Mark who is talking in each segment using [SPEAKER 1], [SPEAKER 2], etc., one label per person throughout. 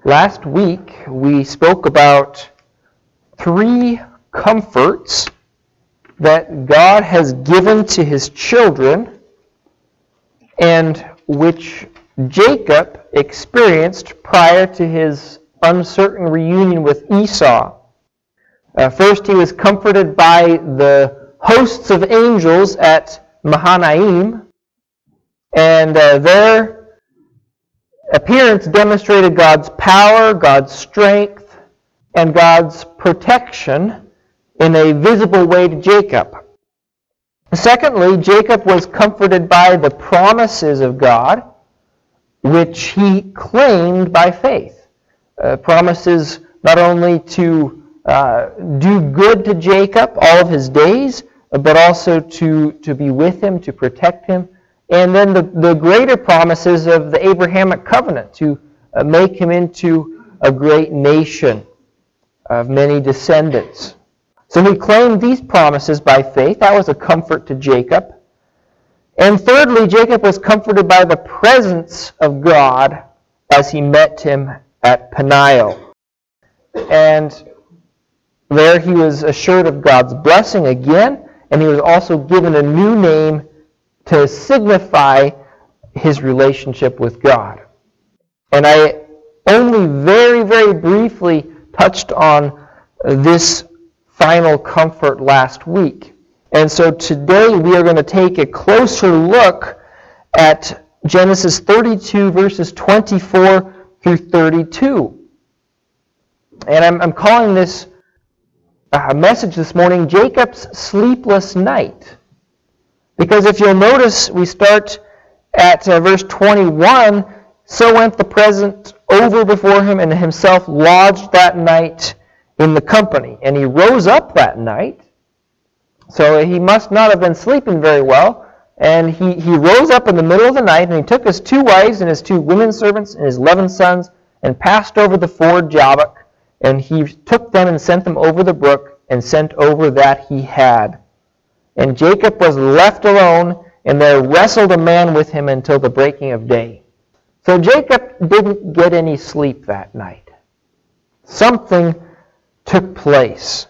[SPEAKER 1] Last week, we spoke about three comforts that God has given to His children and which Jacob experienced prior to his uncertain reunion with Esau. First, he was comforted by the hosts of angels at Mahanaim, and their appearance demonstrated God's power, God's strength, and God's protection in a visible way to Jacob. Secondly, Jacob was comforted by the promises of God, which he claimed by faith. Promises not only to do good to Jacob all of his days, but also to be with him, to protect him. And then the greater promises of the Abrahamic covenant, to make him into a great nation of many descendants. So he claimed these promises by faith. That was a comfort to Jacob. And thirdly, Jacob was comforted by the presence of God as he met him at Peniel. And there he was assured of God's blessing again, and he was also given a new name to signify his relationship with God. And I only very, very briefly touched on this final comfort last week. And so today we are going to take a closer look at Genesis 32 verses 24 through 32. And I'm calling this message this morning, Jacob's Sleepless Night. Because if you'll notice, we start at verse 21, so went the present over before him, and himself lodged that night in the company. And he rose up that night, so he must not have been sleeping very well, and he rose up in the middle of the night, and he took his 2 wives and his 2 women servants and his 11 sons, and passed over the ford Jabbok, and he took them and sent them over the brook, and sent over that he had. And Jacob was left alone, and there wrestled a man with him until the breaking of day. So Jacob didn't get any sleep that night. Something took place.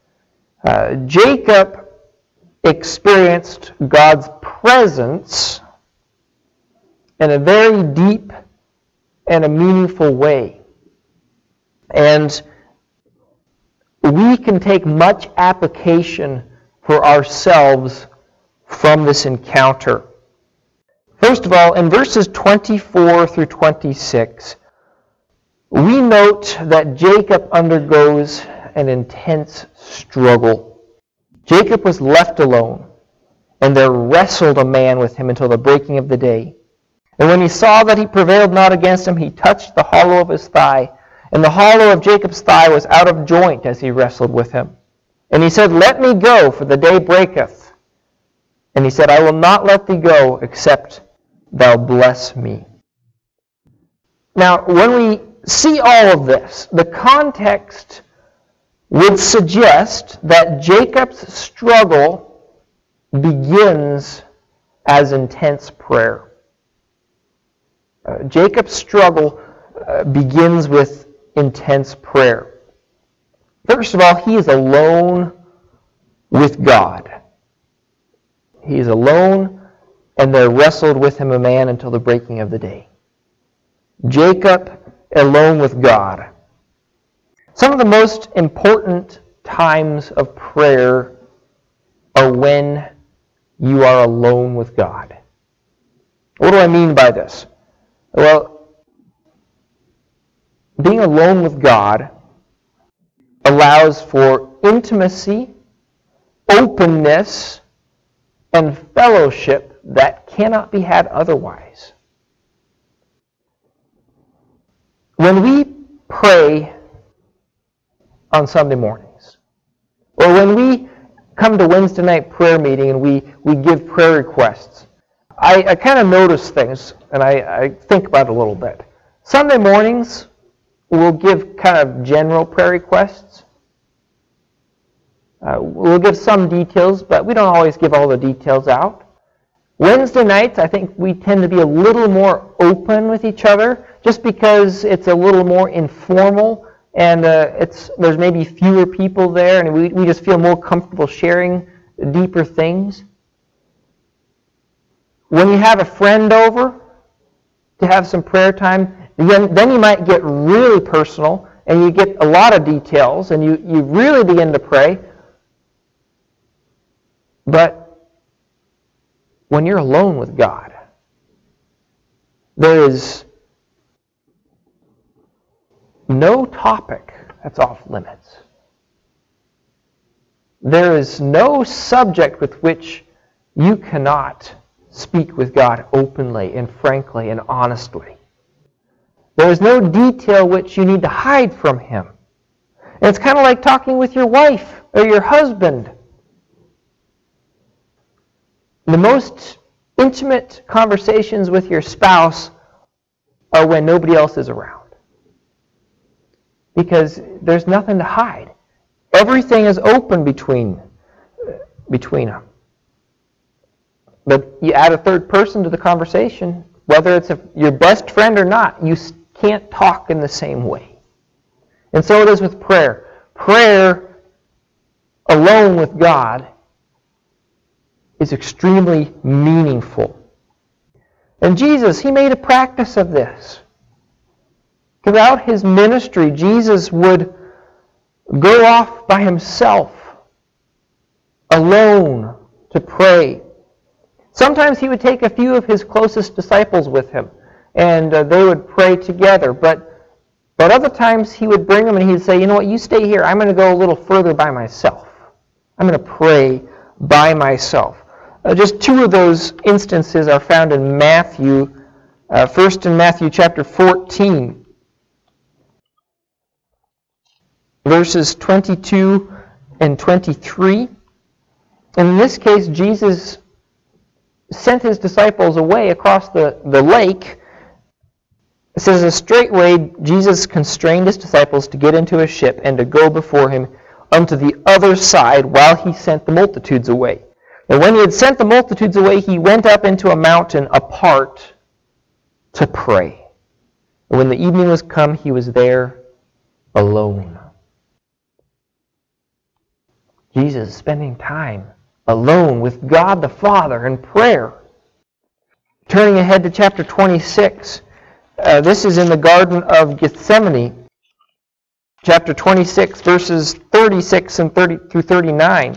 [SPEAKER 1] Jacob experienced God's presence in a very deep and a meaningful way. And we can take much application for ourselves from this encounter. First of all, in verses 24 through 26, we note that Jacob undergoes an intense struggle. Jacob was left alone, and there wrestled a man with him until the breaking of the day. And when he saw that he prevailed not against him, he touched the hollow of his thigh, and the hollow of Jacob's thigh was out of joint as he wrestled with him. And he said, "Let me go, for the day breaketh." And he said, "I will not let thee go, except thou bless me." Now, when we see all of this, the context would suggest that Jacob's struggle begins as intense prayer. Jacob's struggle begins with intense prayer. First of all, he is alone with God. He is alone, and there wrestled with him a man until the breaking of the day. Jacob alone with God. Some of the most important times of prayer are when you are alone with God. What do I mean by this? Well, being alone with God allows for intimacy, openness, and fellowship that cannot be had otherwise. When we pray on Sunday mornings, or when we come to Wednesday night prayer meeting and we give prayer requests, I kind of notice things, and I think about it a little bit. Sunday mornings, we'll give kind of general prayer requests. We'll give some details, but we don't always give all the details out. Wednesday nights, I think we tend to be a little more open with each other, just because it's a little more informal, and there's maybe fewer people there, and we just feel more comfortable sharing deeper things. When you have a friend over to have some prayer time, then you might get really personal, and you get a lot of details, and you really begin to pray. But when you're alone with God, there is no topic that's off limits. There is no subject with which you cannot speak with God openly and frankly and honestly. There is no detail which you need to hide from Him. And it's kind of like talking with your wife or your husband. The most intimate conversations with your spouse are when nobody else is around. Because there's nothing to hide. Everything is open between them. But you add a third person to the conversation, whether it's your best friend or not, you can't talk in the same way. And so it is with prayer. Prayer alone with God is extremely meaningful. And Jesus, He made a practice of this. Throughout His ministry, Jesus would go off by Himself, alone, to pray. Sometimes He would take a few of His closest disciples with Him, and they would pray together. But other times He would bring them and He'd say, you know what, you stay here. I'm going to go a little further by myself. I'm going to pray by myself. Just two of those instances are found in Matthew. First in Matthew chapter 14, verses 22 and 23. And in this case, Jesus sent His disciples away across the lake. It says, straightway Jesus constrained His disciples to get into a ship and to go before Him unto the other side while He sent the multitudes away. And when He had sent the multitudes away, He went up into a mountain apart to pray. And when the evening was come, He was there alone. Jesus is spending time alone with God the Father in prayer. Turning ahead to chapter 26, this is in the Garden of Gethsemane. Chapter 26, verses 36 and 30 through 39.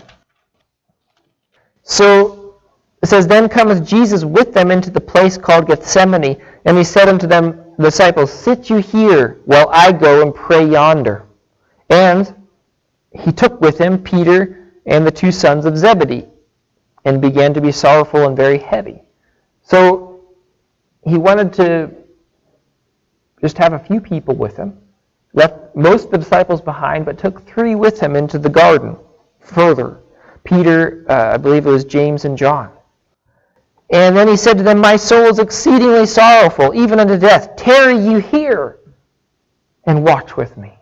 [SPEAKER 1] So it says, Then cometh Jesus with them into the place called Gethsemane, and He said unto them, the disciples, Sit you here, while I go and pray yonder. And He took with Him Peter and the two sons of Zebedee, and began to be sorrowful and very heavy. So He wanted to just have a few people with Him, left most of the disciples behind, but took 3 with Him into the garden further. Peter, I believe it was James and John. And then He said to them, My soul is exceedingly sorrowful, even unto death. Tarry you here, and watch with me.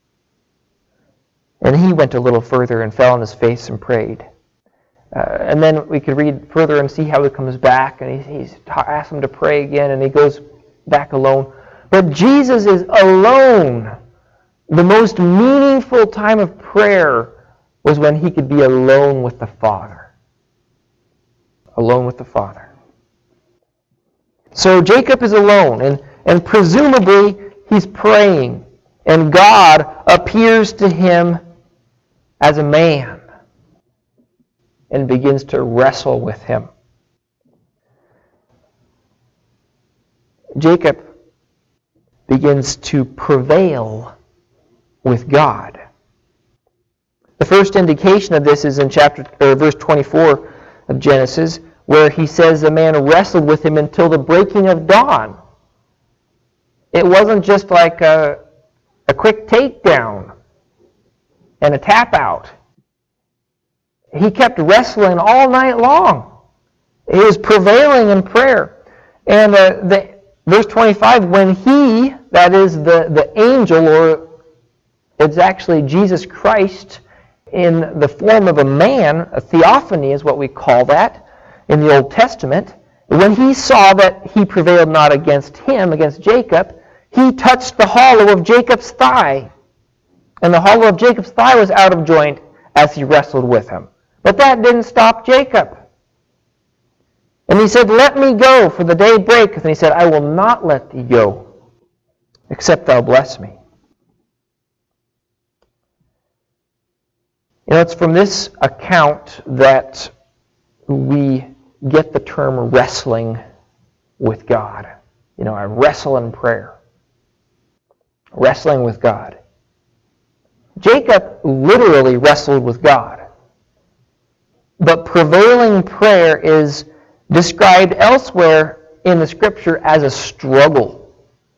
[SPEAKER 1] And He went a little further and fell on His face and prayed. And then we could read further and see how He comes back, and He's asked them to pray again, and He goes back alone. But Jesus is alone. The most meaningful time of prayer was when He could be alone with the Father. Alone with the Father. So Jacob is alone, and presumably he's praying, and God appears to him as a man and begins to wrestle with him. Jacob begins to prevail with God. The first indication of this is in verse 24 of Genesis, where he says the man wrestled with him until the breaking of dawn. It wasn't just like a quick takedown and a tap out. He kept wrestling all night long. He was prevailing in prayer. And verse 25, when he, that is the angel, or it's actually Jesus Christ in the form of a man, a theophany is what we call that, in the Old Testament, when he saw that he prevailed not against him, against Jacob, he touched the hollow of Jacob's thigh. And the hollow of Jacob's thigh was out of joint as he wrestled with him. But that didn't stop Jacob. And he said, "Let me go, for the day breaketh." And he said, "I will not let thee go, except thou bless me." You know, it's from this account that we get the term wrestling with God. You know, I wrestle in prayer. Wrestling with God. Jacob literally wrestled with God. But prevailing prayer is described elsewhere in the Scripture as a struggle,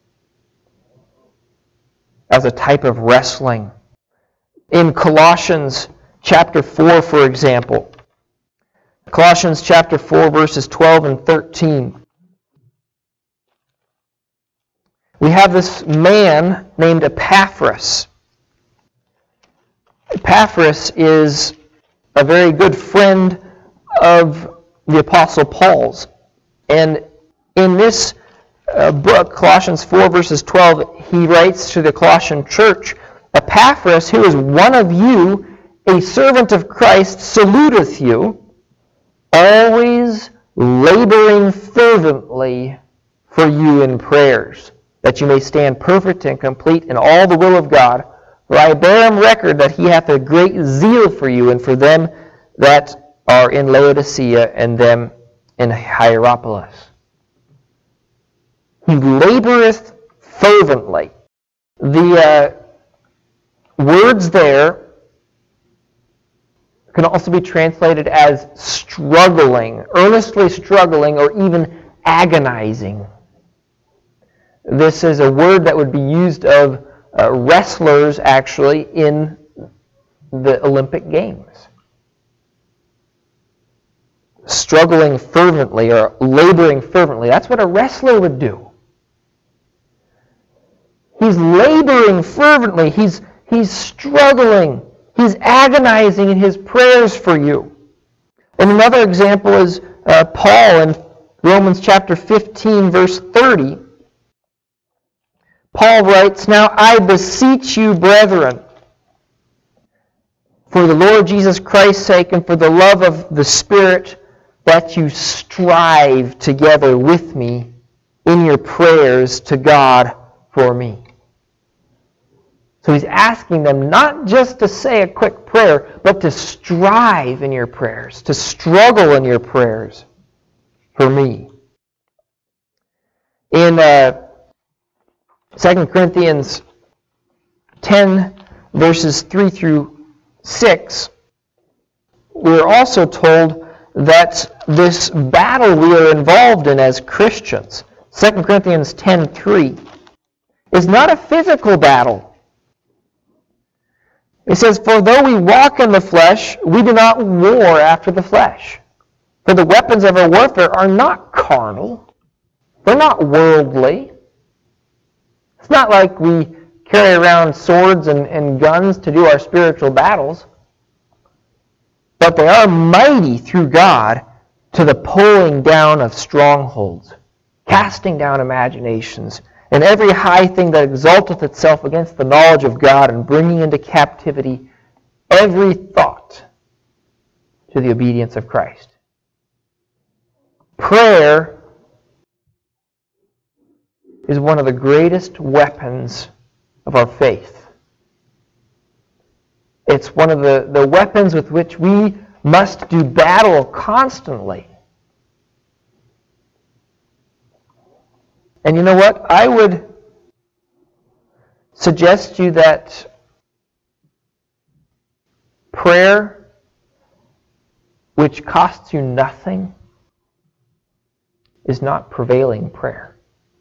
[SPEAKER 1] as a type of wrestling. In Colossians chapter 4, for example, Colossians chapter 4, verses 12 and 13, we have this man named Epaphras. Epaphras is a very good friend of the Apostle Paul's. And in this book, Colossians 4, verses 12, he writes to the Colossian church, "Epaphras, who is one of you, a servant of Christ, saluteth you, always laboring fervently for you in prayers, that you may stand perfect and complete in all the will of God. For I bear him record that he hath a great zeal for you, and for them that are in Laodicea, and them in Hierapolis." He laboreth fervently. The words there can also be translated as struggling, earnestly struggling, or even agonizing. This is a word that would be used of wrestlers, actually, in the Olympic Games. Struggling fervently or laboring fervently. That's what a wrestler would do. He's laboring fervently. He's struggling. He's agonizing in his prayers for you. And another example is Paul in Romans chapter 15, verse 30. Paul writes, "Now I beseech you, brethren, for the Lord Jesus Christ's sake and for the love of the Spirit, that you strive together with me in your prayers to God for me." So he's asking them not just to say a quick prayer, but to strive in your prayers, to struggle in your prayers for me. In 2 Corinthians 10, verses 3 through 6, we're also told that this battle we are involved in as Christians, 2 Corinthians 10:3, is not a physical battle. It says, "For though we walk in the flesh, we do not war after the flesh. For the weapons of our warfare are not carnal. They're not worldly." It's not like we carry around swords and guns to do our spiritual battles. But they are mighty through God to the pulling down of strongholds, casting down imaginations, and every high thing that exalteth itself against the knowledge of God, and bringing into captivity every thought to the obedience of Christ. Prayer is one of the greatest weapons of our faith. It's one of the weapons with which we must do battle constantly. And you know what? I would suggest to you that prayer, which costs you nothing, is not prevailing prayer.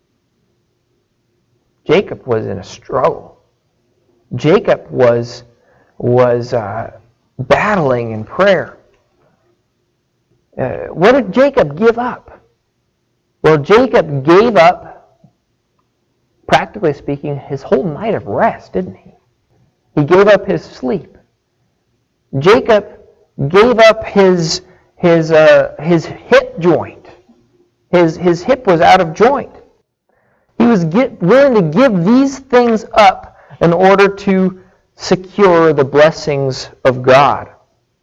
[SPEAKER 1] Jacob was in a struggle. Jacob was battling in prayer. What did Jacob give up? Well, Jacob gave up, practically speaking, his whole night of rest, didn't he? He gave up his sleep. Jacob gave up his his hip joint. His hip was out of joint. He was willing to give these things up in order to secure the blessings of God.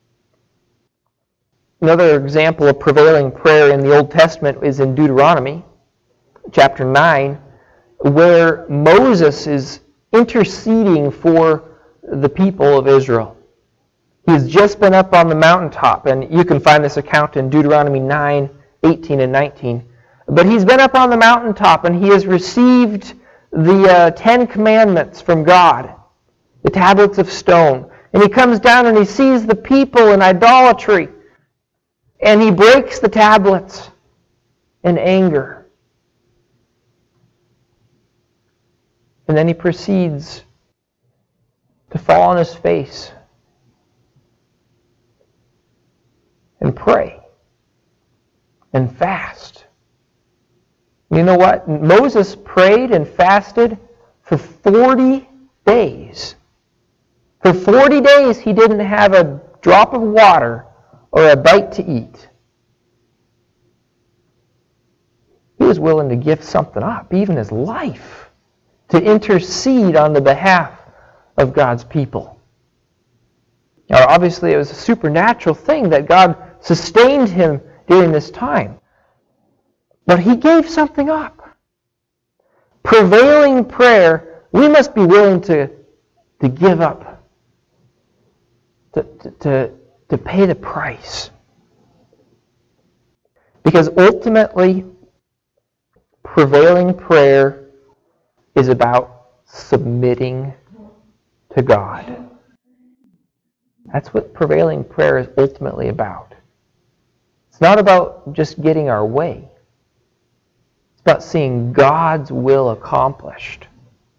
[SPEAKER 1] Another example of prevailing prayer in the Old Testament is in Deuteronomy chapter 9, where Moses is interceding for the people of Israel. He's just been up on the mountaintop, and you can find this account in Deuteronomy 9, 18 and 19. But he's been up on the mountaintop, and he has received the 10 commandments from God, the tablets of stone. And he comes down and he sees the people in idolatry, and he breaks the tablets in anger. And then he proceeds to fall on his face and pray and fast. You know what? Moses prayed and fasted for 40 days. For 40 days he didn't have a drop of water or a bite to eat. He was willing to give something up, even his life, to intercede on the behalf of God's people. Now, obviously, it was a supernatural thing that God sustained him during this time. But he gave something up. Prevailing prayer, we must be willing to give up, to pay the price. Because ultimately, prevailing prayer is about submitting to God. That's what prevailing prayer is ultimately about. It's not about just getting our way. It's about seeing God's will accomplished.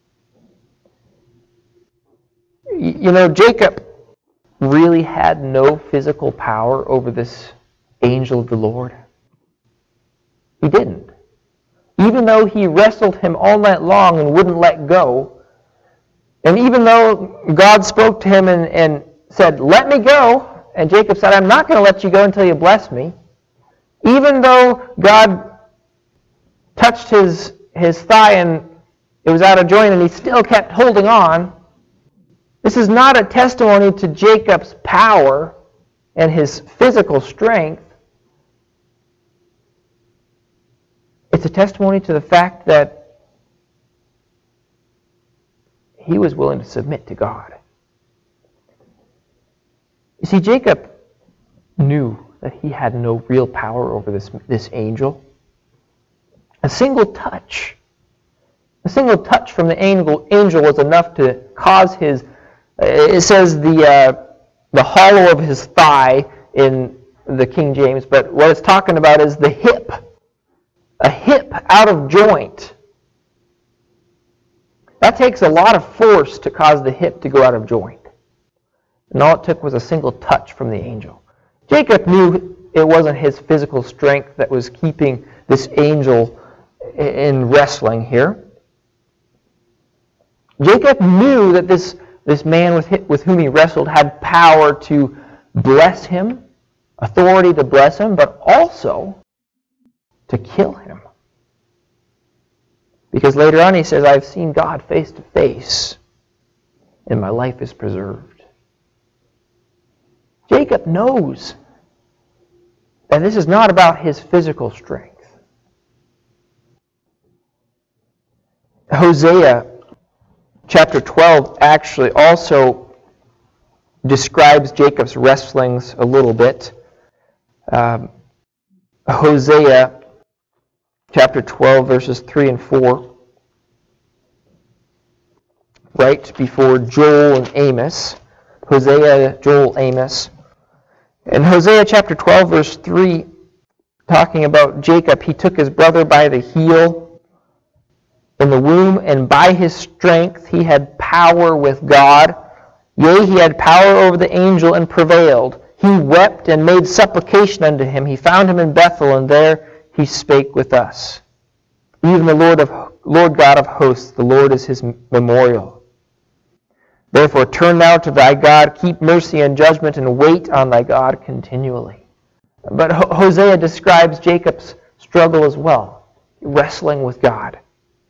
[SPEAKER 1] You know, Jacob really had no physical power over this angel of the Lord. He didn't. Even though he wrestled him all night long and wouldn't let go, and even though God spoke to him and said, "Let me go," and Jacob said, "I'm not going to let you go until you bless me," even though God touched his thigh and it was out of joint and he still kept holding on, this is not a testimony to Jacob's power and his physical strength. It's a testimony to the fact that he was willing to submit to God. You see, Jacob knew that he had no real power over this angel. A single touch from the angel was enough to cause his, it says the hollow of his thigh in the King James, but what it's talking about is the hip. A hip out of joint. That takes a lot of force to cause the hip to go out of joint. And all it took was a single touch from the angel. Jacob knew it wasn't his physical strength that was keeping this angel in wrestling here. Jacob knew that this man with whom he wrestled had power to bless him, authority to bless him, but also to kill him. Because later on he says, "I've seen God face to face, and my life is preserved." Jacob knows that this is not about his physical strength. Hosea chapter 12 actually also describes Jacob's wrestlings a little bit. Hosea chapter 12, verses 3 and 4, right before Joel and Amos. Hosea, Joel, Amos. In Hosea chapter 12, verse 3, talking about Jacob, he took his brother by the heel in the womb, and by his strength he had power with God. Yea, he had power over the angel and prevailed. He wept and made supplication unto him. He found him in Bethel, and there he spake with us. Even the Lord God of hosts, the Lord is his memorial. Therefore turn thou to thy God, keep mercy and judgment, and wait on thy God continually. But Hosea describes Jacob's struggle as well, wrestling with God.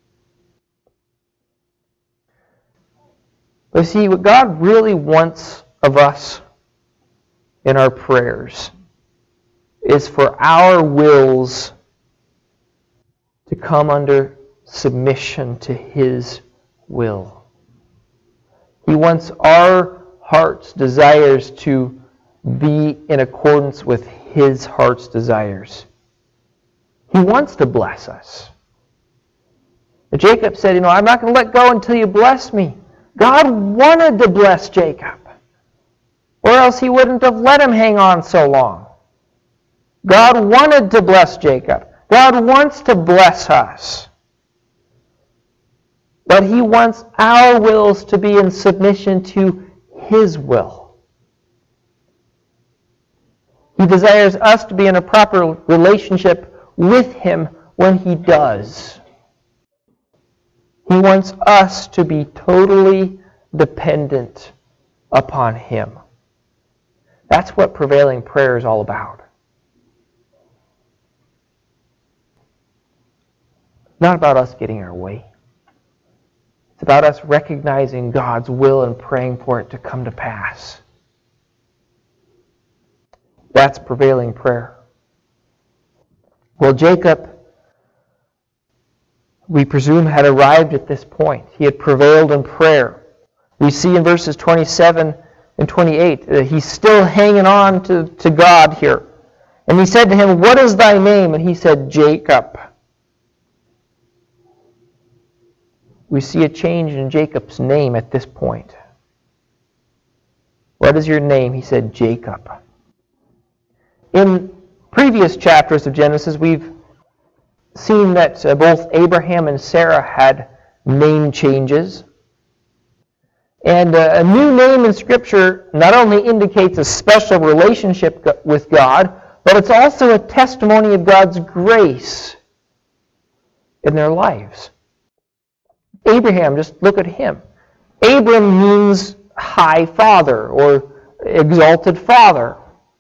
[SPEAKER 1] But see, what God really wants of us in our prayers is for our wills to come under submission to His will. He wants our heart's desires to be in accordance with His heart's desires. He wants to bless us. But Jacob said, I'm not going to let go until you bless me. God wanted to bless Jacob, or else He wouldn't have let him hang on so long. God wanted to bless Jacob. God wants to bless us. But He wants our wills to be in submission to His will. He desires us to be in a proper relationship with Him when He does. He wants us to be totally dependent upon Him. That's what prevailing prayer is all about. Not about us getting our way. It's about us recognizing God's will and praying for it to come to pass. That's prevailing prayer. Well, Jacob, we presume, had arrived at this point. He had prevailed in prayer. We see in verses 27 and 28 that he's still hanging on to God here. And he said to him, "What is thy name?" And he said, "Jacob." We see a change in Jacob's name at this point. "What is your name?" He said, "Jacob." In previous chapters of Genesis, we've seen that both Abraham and Sarah had name changes. And a new name in Scripture not only indicates a special relationship with God, but it's also a testimony of God's grace in their lives. Abraham, just look at him. Abram means high father or exalted father.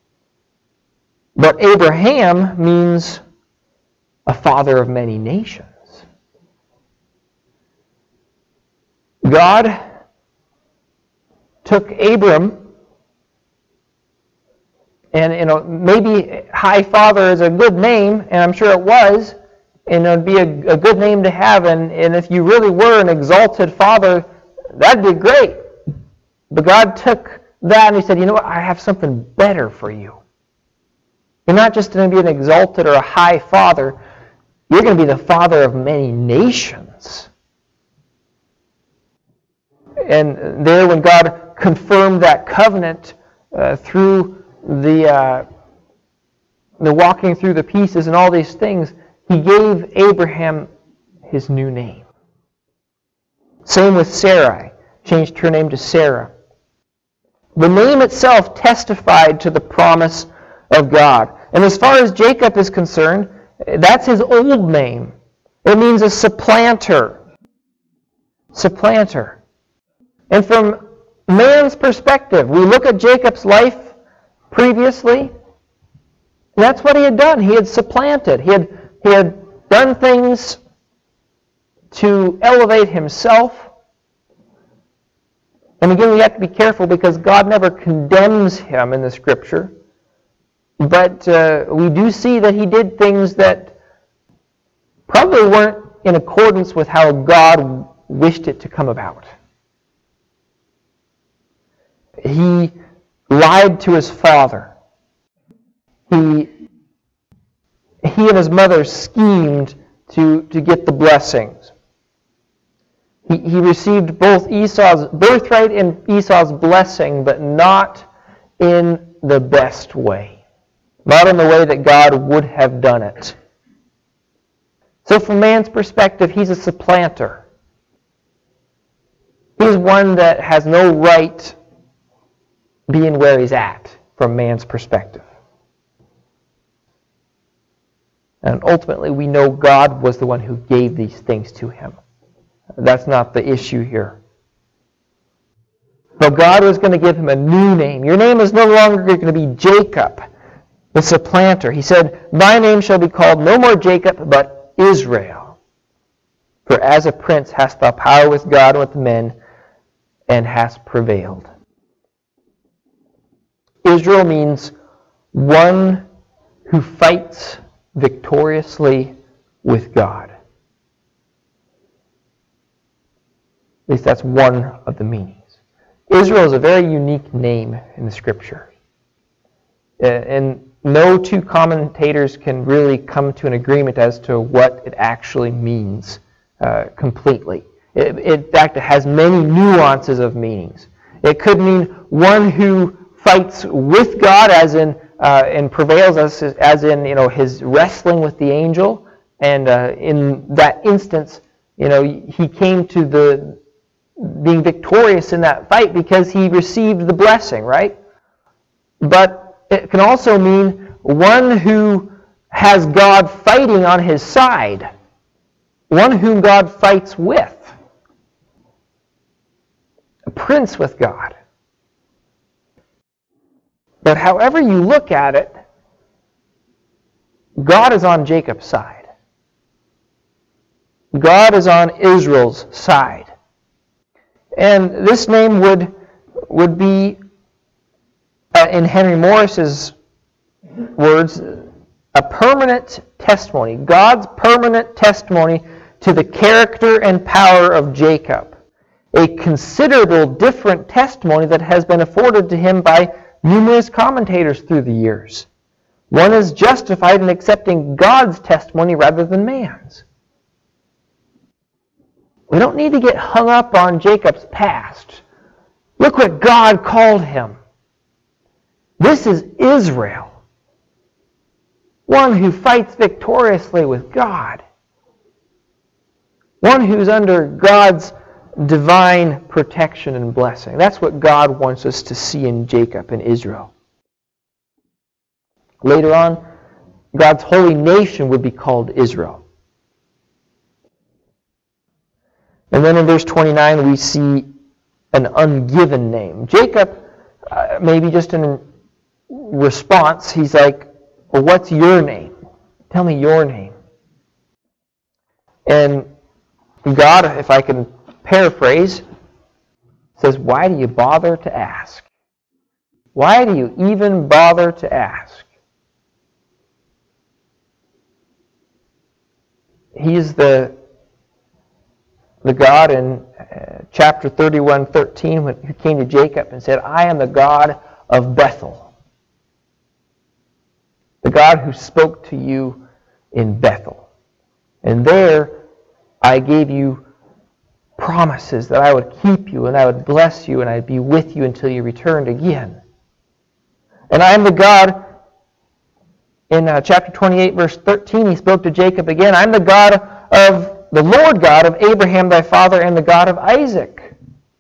[SPEAKER 1] But Abraham means a father of many nations. God took Abram, and maybe high father is a good name, and I'm sure it was, and it would be a good name to have, and if you really were an exalted father, that'd be great. But God took that and He said, "You know what? I have something better for you. You're not just going to be an exalted or a high father. You're going to be the father of many nations." And there, when God confirmed that covenant through the walking through the pieces and all these things, He gave Abraham his new name. Same with Sarai. Changed her name to Sarah. The name itself testified to the promise of God. And as far as Jacob is concerned, that's his old name. It means a supplanter. Supplanter. And from man's perspective, we look at Jacob's life previously, and that's what he had done. He had supplanted. He had done things to elevate himself. And again, we have to be careful because God never condemns him in the Scripture. But we do see that he did things that probably weren't in accordance with how God wished it to come about. He lied to his father. He and his mother schemed to get the blessings. He received both Esau's birthright and Esau's blessing, but not in the best way. Not in the way that God would have done it. So from man's perspective, he's a supplanter. He's one that has no right being where he's at from man's perspective. And ultimately, we know God was the one who gave these things to him. That's not the issue here. But God was going to give him a new name. Your name is no longer going to be Jacob. the supplanter. He said, "Thy name shall be called no more Jacob, but Israel. For as a prince hast thou power with God and with men, and hast prevailed." Israel means one who fights victoriously with God. At least that's one of the meanings. Israel is a very unique name in the Scripture. And no two commentators can really come to an agreement as to what it actually means completely. In fact, it has many nuances of meanings. It could mean one who fights with God, as in and prevails, as in his wrestling with the angel, and in that instance, he came to the being victorious in that fight because he received the blessing, right? But it can also mean one who has God fighting on his side, one whom God fights with, a prince with God. But however you look at it, God is on Jacob's side. God is on Israel's side. And this name would be, in Henry Morris's words, a permanent testimony. God's permanent testimony to the character and power of Jacob. A considerable different testimony that has been afforded to him by numerous commentators through the years. One is justified in accepting God's testimony rather than man's. We don't need to get hung up on Jacob's past. Look what God called him. This is Israel, one who fights victoriously with God, one who's under God's divine protection and blessing. That's what God wants us to see in Jacob and Israel. Later on, God's holy nation would be called Israel. And then in verse 29, we see an ungiven name. Jacob, maybe just in response, he's like, "Well, what's your name? Tell me your name." And God, if I can paraphrase, says, "Why do you bother to ask? Why do you even bother to ask?" He's the God in chapter 31:13 who came to Jacob and said, "I am the God of Bethel." The God who spoke to you in Bethel. And there I gave you promises that I would keep you and I would bless you and I'd be with you until you returned again. And I am the God, in chapter 28 verse 13, he spoke to Jacob again, "I'm the God of the Lord God of Abraham thy father and the God of Isaac."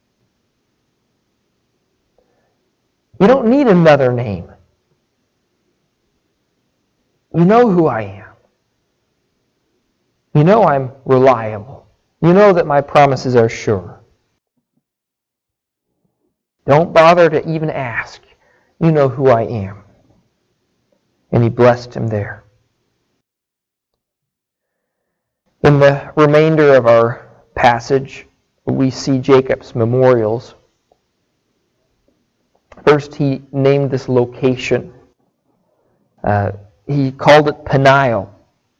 [SPEAKER 1] You don't need another name. You know who I am. You know I'm reliable. You know that my promises are sure. Don't bother to even ask. You know who I am. And he blessed him there. In the remainder of our passage, we see Jacob's memorials. First, he named this location. He called it Peniel.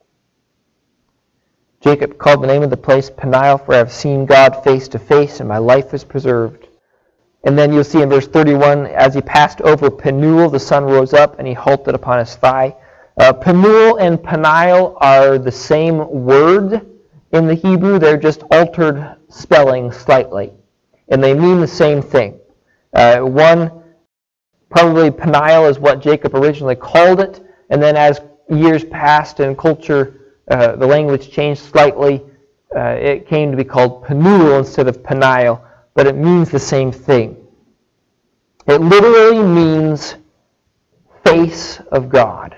[SPEAKER 1] Jacob called the name of the place Peniel, for I have seen God face to face, and my life is preserved. And then you'll see in verse 31, as he passed over Penuel, the sun rose up, and he halted upon his thigh. Penuel and Peniel are the same word in the Hebrew. They're just altered spelling slightly. And they mean the same thing. One, probably Peniel is what Jacob originally called it. And then as years passed and culture, the language changed slightly, it came to be called Penuel instead of Peniel. But it means the same thing. It literally means face of God.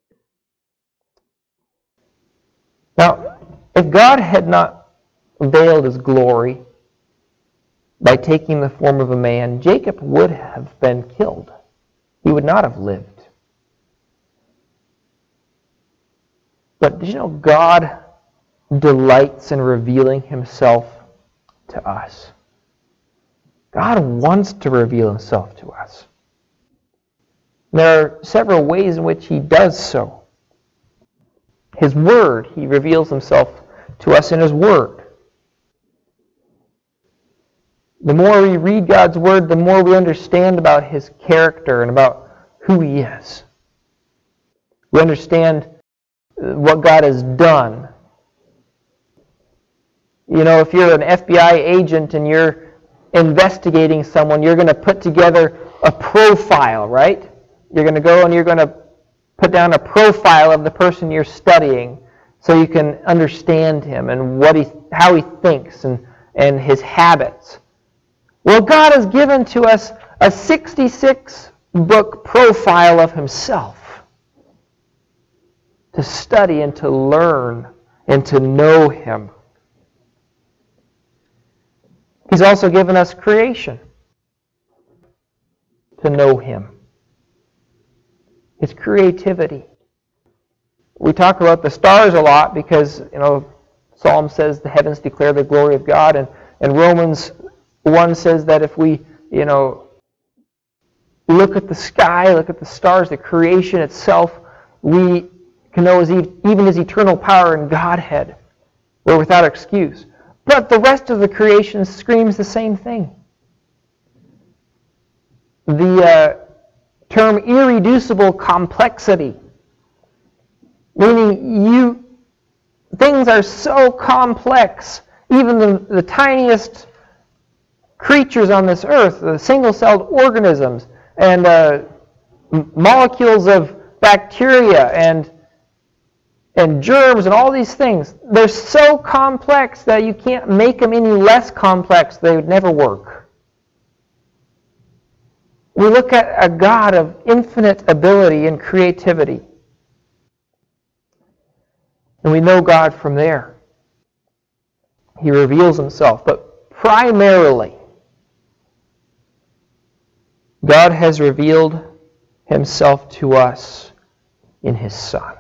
[SPEAKER 1] Now, if God had not veiled his glory by taking the form of a man, Jacob would have been killed. He would not have lived. But did you know God delights in revealing himself to us? God wants to reveal himself to us. There are several ways in which he does so. His Word, he reveals himself to us in his Word. The more we read God's Word, the more we understand about his character and about who he is. We understand what God has done. You know, if you're an FBI agent and you're investigating someone, you're going to put together a profile, right? You're going to go and you're going to put down a profile of the person you're studying so you can understand him and how he thinks and his habits. Well, God has given to us a 66-book profile of himself to study and to learn and to know him. He's also given us creation to know him. His creativity. We talk about the stars a lot because, Psalm says the heavens declare the glory of God, and Romans 1 says that if we, look at the sky, look at the stars, the creation itself, we can know even his eternal power and Godhead. We're without excuse. But the rest of the creation screams the same thing. The term irreducible complexity, meaning things are so complex, even the tiniest creatures on this earth, the single-celled organisms, and molecules of bacteria and germs and all these things, they're so complex that you can't make them any less complex. They would never work. We look at a God of infinite ability and creativity. And we know God from there. He reveals himself. But primarily, God has revealed himself to us in his Son.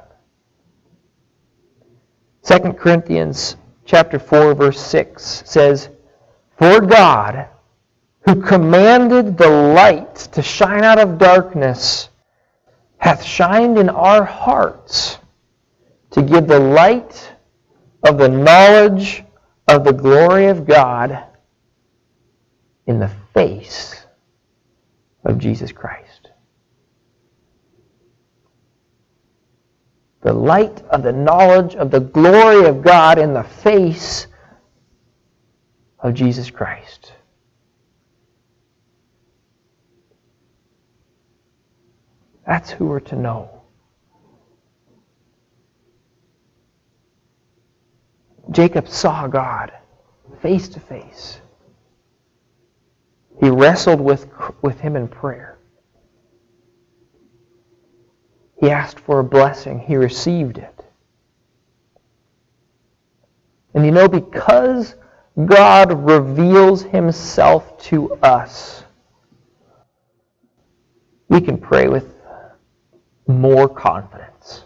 [SPEAKER 1] 2 Corinthians chapter 4, verse 6 says, "For God, who commanded the light to shine out of darkness, hath shined in our hearts to give the light of the knowledge of the glory of God in the face of Jesus Christ." The light of the knowledge of the glory of God in the face of Jesus Christ. That's who we're to know. Jacob saw God face to face. He wrestled with him in prayer. He asked for a blessing. He received it. And because God reveals himself to us, we can pray with more confidence.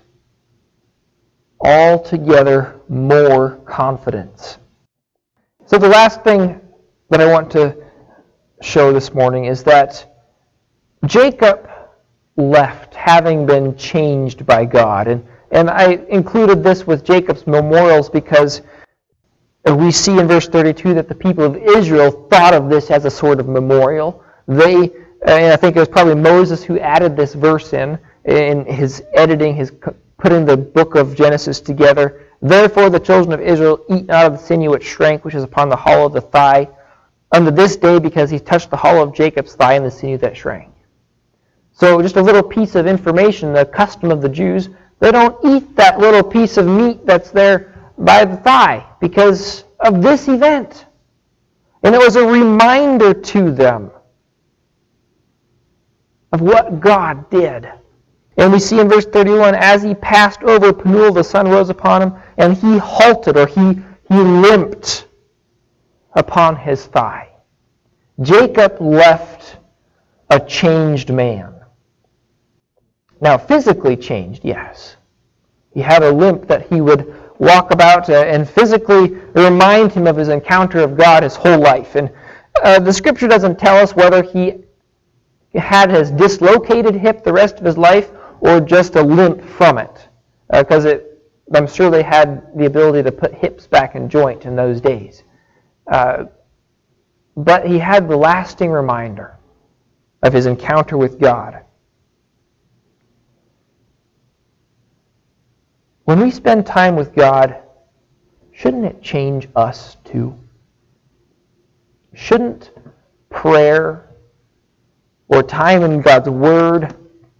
[SPEAKER 1] Altogether more confidence. So the last thing that I want to show this morning is that Jacob left having been changed by God. And I included this with Jacob's memorials because we see in verse 32 that the people of Israel thought of this as a sort of memorial. And I think it was probably Moses who added this verse in his editing, his putting the book of Genesis together. "Therefore the children of Israel eat not of the sinew which shrank, which is upon the hollow of the thigh, unto this day, because he touched the hollow of Jacob's thigh and the sinew that shrank." So just a little piece of information, the custom of the Jews, they don't eat that little piece of meat that's there by the thigh because of this event. And it was a reminder to them of what God did. And we see in verse 31, as he passed over Penuel, the sun rose upon him, and he halted, or he limped upon his thigh. Jacob left a changed man. Now, physically changed, yes. He had a limp that he would walk about and physically remind him of his encounter of God his whole life. And the Scripture doesn't tell us whether he had his dislocated hip the rest of his life or just a limp from it. Because I'm sure they had the ability to put hips back in joint in those days. But he had the lasting reminder of his encounter with God. When we spend time with God, shouldn't it change us too? Shouldn't prayer or time in God's Word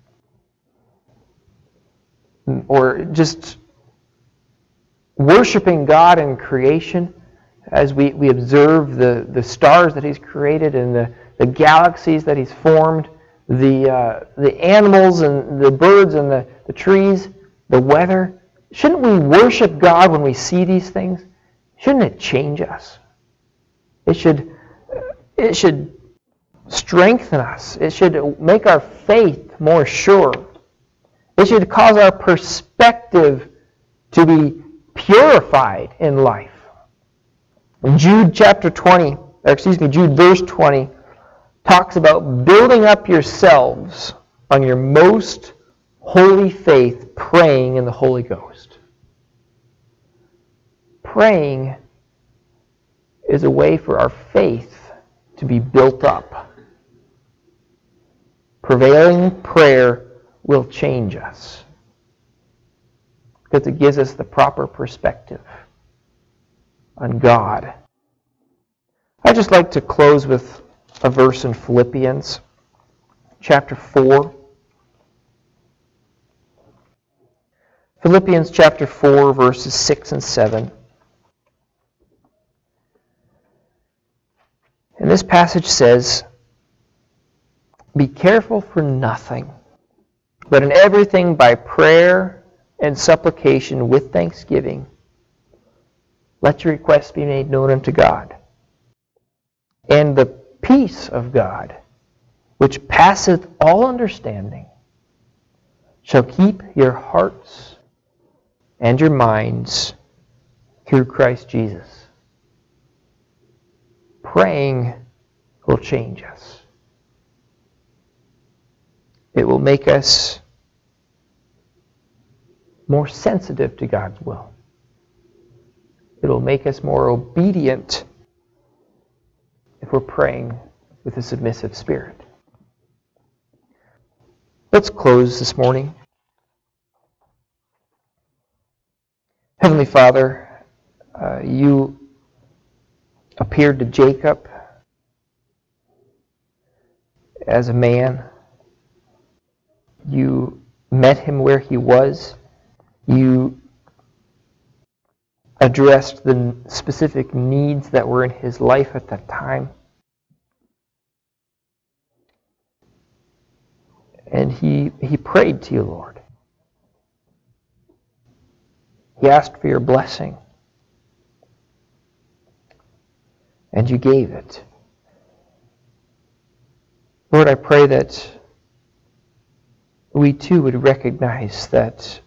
[SPEAKER 1] or just worshiping God in creation as we observe the stars that He's created and the galaxies that He's formed, the animals and the birds and the trees, the weather, shouldn't we worship God when we see these things? Shouldn't it change us? It should strengthen us. It should make our faith more sure. It should cause our perspective to be purified in life. In Jude verse 20 talks about building up yourselves on your most holy faith, praying in the Holy Ghost. Praying is a way for our faith to be built up. Prevailing prayer will change us because it gives us the proper perspective on God. I'd just like to close with a verse in Philippians chapter 4. Philippians chapter 4, verses 6 and 7. And this passage says, "Be careful for nothing, but in everything by prayer and supplication with thanksgiving, let your requests be made known unto God. And the peace of God, which passeth all understanding, shall keep your hearts and your minds through Christ Jesus." Praying will change us. It will make us more sensitive to God's will. It will make us more obedient if we're praying with a submissive spirit. Let's close this morning. Heavenly Father, you appeared to Jacob as a man. You met him where he was. You addressed the specific needs that were in his life at that time. And he prayed to you, Lord. He asked for your blessing. And you gave it. Lord, I pray that we too would recognize that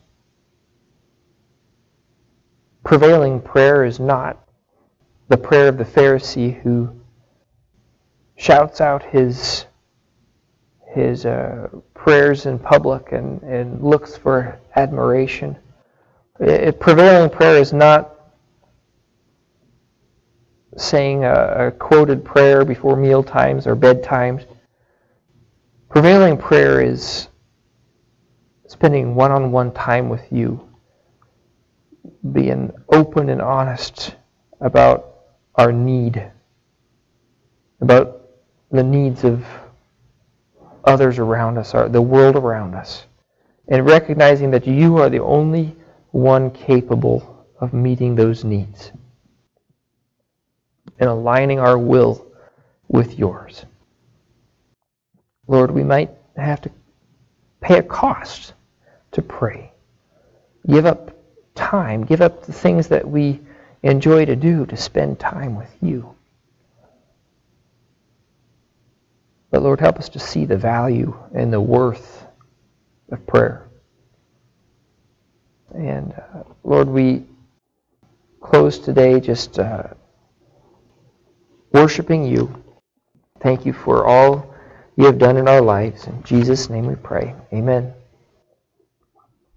[SPEAKER 1] prevailing prayer is not the prayer of the Pharisee who shouts out his prayers in public and looks for admiration. Prevailing prayer is not saying a quoted prayer before meal times or bedtimes. Prevailing prayer is spending one-on-one time with you, being open and honest about our need, about the needs of others around us, the world around us, and recognizing that you are the only one capable of meeting those needs and aligning our will with yours. Lord, we might have to pay a cost to pray. Give up time, give up the things that we enjoy to do to spend time with you. But Lord, help us to see the value and the worth of prayer. And Lord, we close today just worshiping you. Thank you for all you have done in our lives. In Jesus' name we pray. Amen.